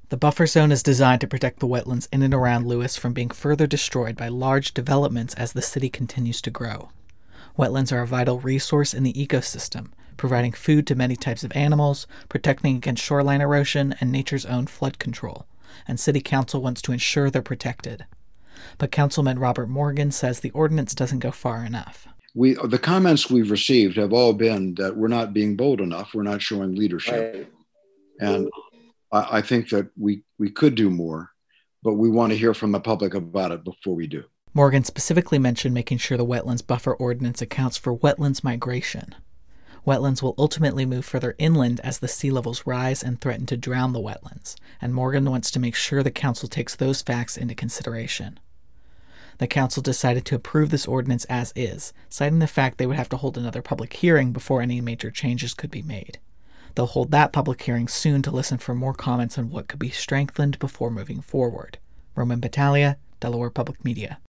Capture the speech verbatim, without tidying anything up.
The buffer zone is designed to protect the wetlands in and around Lewis from being further destroyed by large developments as the city continues to grow. Wetlands are a vital resource in the ecosystem, providing food to many types of animals, protecting against shoreline erosion, and nature's own flood control, and City Council wants to ensure they're protected. But Councilman Robert Morgan says the ordinance doesn't go far enough. We, the comments we've received have all been that we're not being bold enough, we're not showing leadership. Right. And I, I think that we, we could do more, but we want to hear from the public about it before we do. Morgan specifically mentioned making sure the wetlands buffer ordinance accounts for wetlands migration. Wetlands will ultimately move further inland as the sea levels rise and threaten to drown the wetlands, and Morgan wants to make sure the council takes those facts into consideration. The council decided to approve this ordinance as is, citing the fact they would have to hold another public hearing before any major changes could be made. They'll hold that public hearing soon to listen for more comments on what could be strengthened before moving forward. Roman Battaglia, Delaware Public Media.